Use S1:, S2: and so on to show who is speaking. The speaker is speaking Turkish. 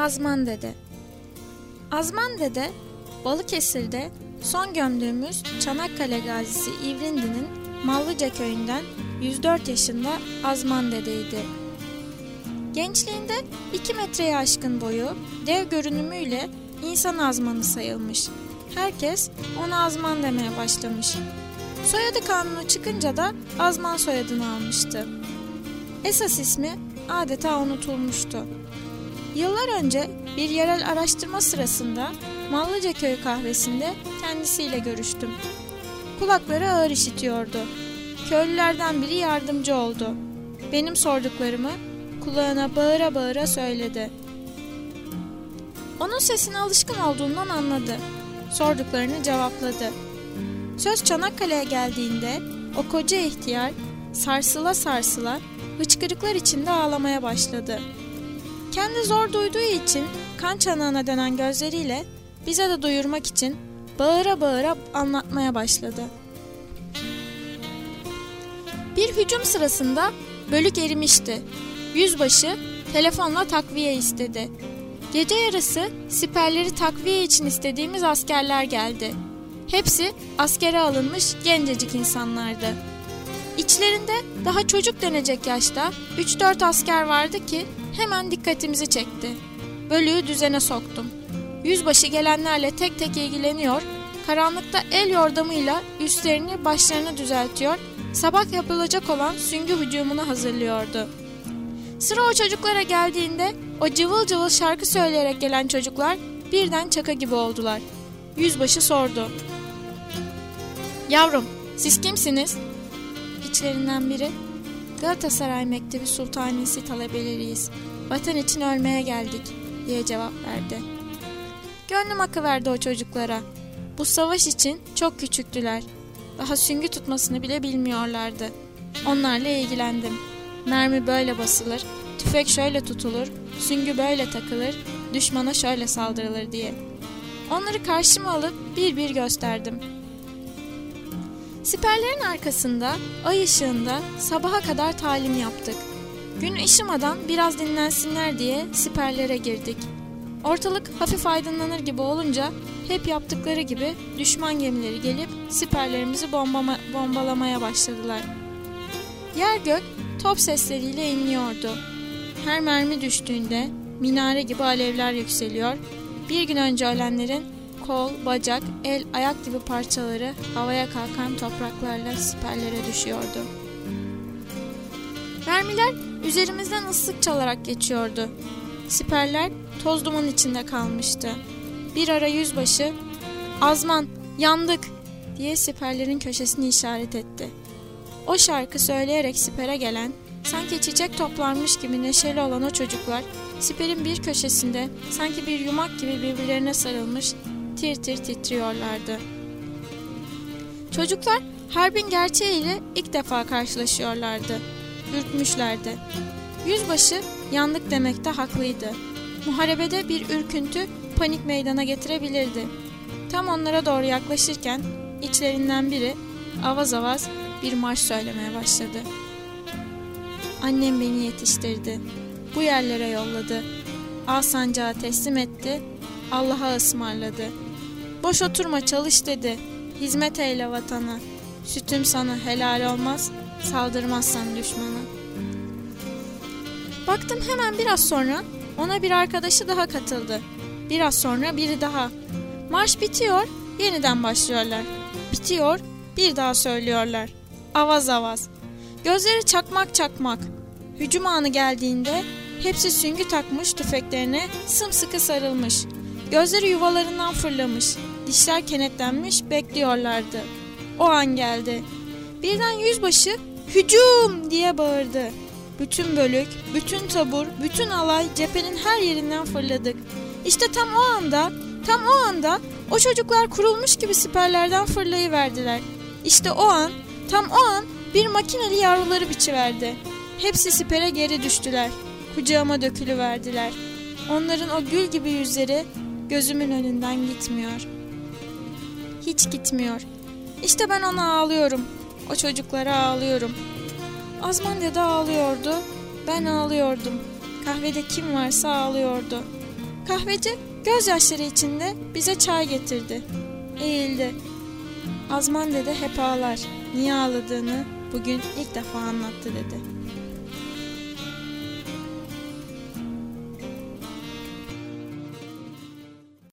S1: Azman Dede. Azman Dede, Balıkesir'de son gömdüğümüz Çanakkale gazisi İvrindi'nin Mallıca köyünden 104 yaşında Azman Dede'ydi. Gençliğinde 2 metreye aşkın boyu, dev görünümüyle insan azmanı sayılmış. Herkes ona Azman demeye başlamış. Soyadı kanunu çıkınca da Azman soyadını almıştı. Esas ismi adeta unutulmuştu. Yıllar önce bir yerel araştırma sırasında Mallıca Köyü kahvesinde kendisiyle görüştüm. Kulakları ağır işitiyordu. Köylülerden biri yardımcı oldu. Benim sorduklarımı kulağına bağıra bağıra söyledi. Onun sesine alışkın olduğundan anladı. Sorduklarını cevapladı. Söz Çanakkale'ye geldiğinde o koca ihtiyar sarsıla sarsıla hıçkırıklar içinde ağlamaya başladı. Kendi zor duyduğu için kan çanağına dönen gözleriyle bize de duyurmak için bağıra bağıra anlatmaya başladı. Bir hücum sırasında bölük erimişti. Yüzbaşı telefonla takviye istedi. Gece yarısı siperleri takviye için istediğimiz askerler geldi. Hepsi askere alınmış gencecik insanlardı. İçlerinde daha çocuk denecek yaşta 3-4 asker vardı ki hemen dikkatimizi çekti. Bölüğü düzene soktum. Yüzbaşı gelenlerle tek tek ilgileniyor, karanlıkta el yordamıyla üstlerini başlarını düzeltiyor, sabah yapılacak olan süngü hücumuna hazırlıyordu. Sıra o çocuklara geldiğinde o cıvıl cıvıl şarkı söyleyerek gelen çocuklar birden çaka gibi oldular. Yüzbaşı sordu. "Yavrum, siz kimsiniz?" İçlerinden biri, "Galatasaray Mektebi Sultanisi talebeleriyiz. Vatan için ölmeye geldik," diye cevap verdi. Gönlüm akıverdi o çocuklara. Bu savaş için çok küçüktüler. Daha süngü tutmasını bile bilmiyorlardı. Onlarla ilgilendim. Mermi böyle basılır, tüfek şöyle tutulur, süngü böyle takılır, düşmana şöyle saldırılır diye. Onları karşıma alıp bir bir gösterdim. Siperlerin arkasında, ay ışığında sabaha kadar talim yaptık. Gün ışımadan biraz dinlensinler diye siperlere girdik. Ortalık hafif aydınlanır gibi olunca hep yaptıkları gibi düşman gemileri gelip siperlerimizi bombalamaya başladılar. Yer gök top sesleriyle inliyordu. Her mermi düştüğünde minare gibi alevler yükseliyor. Bir gün önce ölenlerin kol, bacak, el, ayak gibi parçaları havaya kalkan topraklarla siperlere düşüyordu. Mermiler üzerimizden ıslık çalarak geçiyordu. Siperler toz duman içinde kalmıştı. Bir ara yüzbaşı, "Azman, yandık," diye siperlerin köşesini işaret etti. O şarkı söyleyerek sipere gelen, sanki çiçek toplanmış gibi neşeli olan o çocuklar, siperin bir köşesinde sanki bir yumak gibi birbirlerine sarılmış, tir tir titriyorlardı. Çocuklar harbin gerçeğiyle ilk defa karşılaşıyorlardı. Ürkmüşlerdi. Yüzbaşı yandık demekte haklıydı. Muharebede bir ürküntü panik meydana getirebilirdi. Tam onlara doğru yaklaşırken içlerinden biri avaz avaz bir marş söylemeye başladı. "Annem beni yetiştirdi. Bu yerlere yolladı. Al sancağı teslim etti. Allah'a ısmarladı. Boş oturma, çalış dedi. Hizmet eyle vatana. Sütüm sana helal olmaz, saldırmazsan düşmana." Baktım hemen biraz sonra ona bir arkadaşı daha katıldı. Biraz sonra biri daha. Marş bitiyor, yeniden başlıyorlar. Bitiyor, bir daha söylüyorlar. Avaz avaz. Gözleri çakmak çakmak. Hücum anı geldiğinde hepsi süngü takmış tüfeklerine sımsıkı sarılmış. Gözleri yuvalarından fırlamış. Dişler kenetlenmiş bekliyorlardı. O an geldi. Birden yüzbaşı "Hücum!" diye bağırdı. Bütün bölük, bütün tabur, bütün alay cephenin her yerinden fırladık. İşte tam o anda o çocuklar kurulmuş gibi siperlerden fırlayıverdiler. İşte o an, tam o an bir makineli yavruları biçiverdi. Hepsi sipere geri düştüler. Kucağıma dökülüverdiler. Onların o gül gibi yüzleri gözümün önünden gitmiyor. Hiç gitmiyor. İşte ben ona ağlıyorum. O çocuklara ağlıyorum. Azman Dede ağlıyordu. Ben ağlıyordum. Kahvede kim varsa ağlıyordu. Kahveci gözyaşları içinde bize çay getirdi. Eğildi. Azman dede hep ağlar. Niye ağladığını bugün ilk defa anlattı dedi.